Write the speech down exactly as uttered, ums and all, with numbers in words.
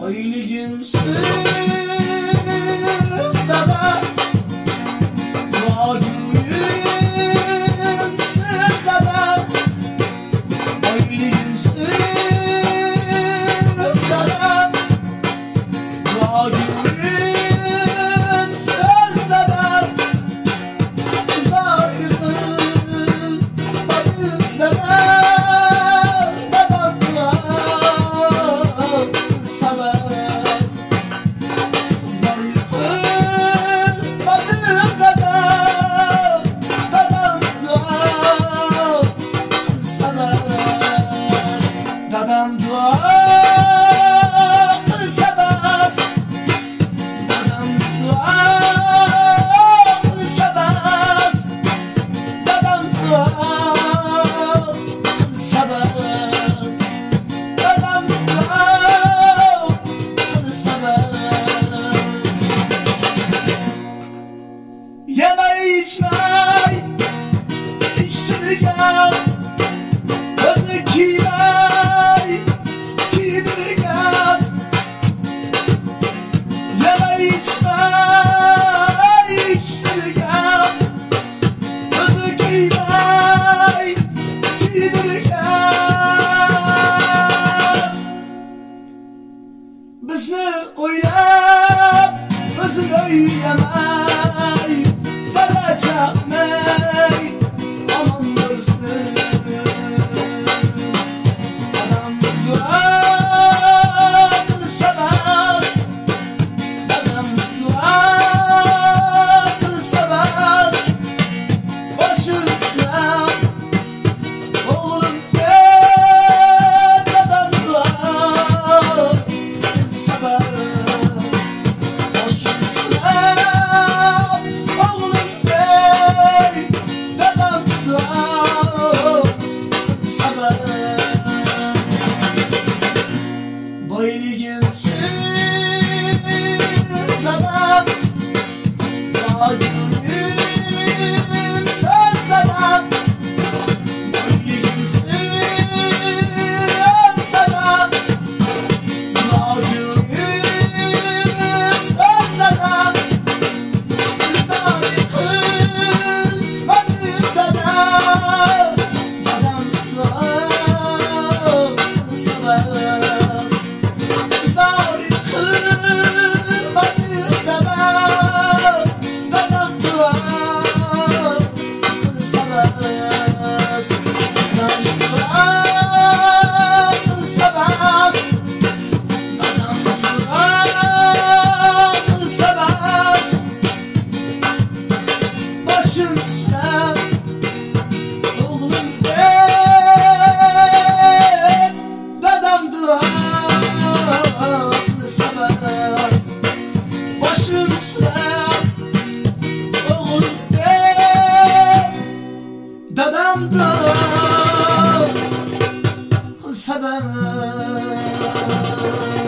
Oyligimsiz dada, oyligimsiz dada, oyligimsiz dada, oyligimsiz dada. Siz varydın adım dada, dadam duvar sevmez. Siz varydın adım dada, dadam duvar sevmez. Dadam duvar sevmez. Dadam duvar sevmez. Dadam duvar sevmez. Dadam duvar sevmez. Yeme içmey, içtirgen, özü giymey, giydirgen. Yeme içmey, içtirgen, özü giymey, giydirgen. Bizni o'ylab, o'zini o'ylamay, dala chaqmay, omon bo'lsin. Dadam duo qilsamas, dadam duo qilsamas, boshim silab, o'g'limga dadam duo qilsamas, boshim silab, o'g'limga dadam duo qilsamas. Boyligimsiz dada, oyligimsiz dada, oyligimsiz dada, oyligimsiz dada. Siz bari qilmadingiz dada, dadam duo qilsamas. Siz bari qilmadingiz dada, dadam duo qilsamas. Dadam duo qilsamas. Dadam duo qilsamas. Boshim silab, o'g'limga dadam duo qilsamas. Boshim silab, o'g'limga dadam duo qilsamas.